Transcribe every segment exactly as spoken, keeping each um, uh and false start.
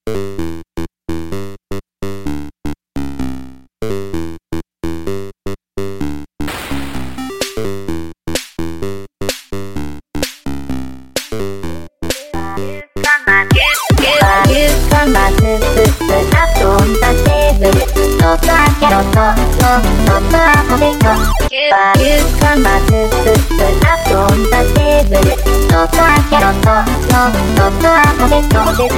まずつつ遊んだテーブルのだけろのののなのでのゆかまずつつ遊んだテーブルのだけろのののなのでので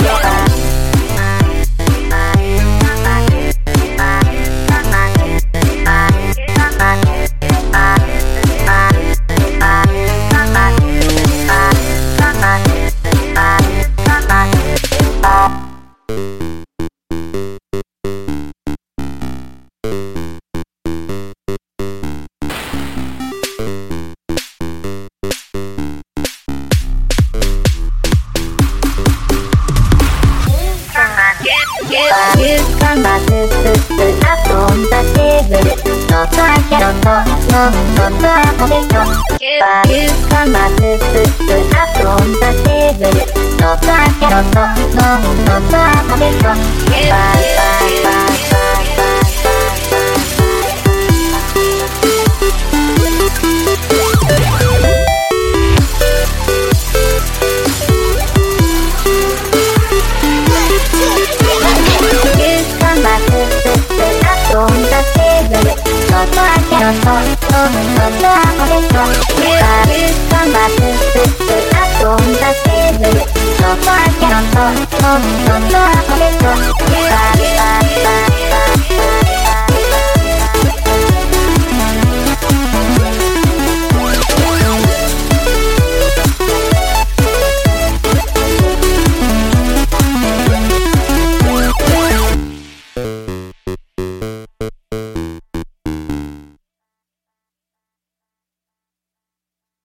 ゆかまずつつ遊んだテーブルのだけろのののなのでのゆかまずつつ遊んだテーブルのだけろのののなのでの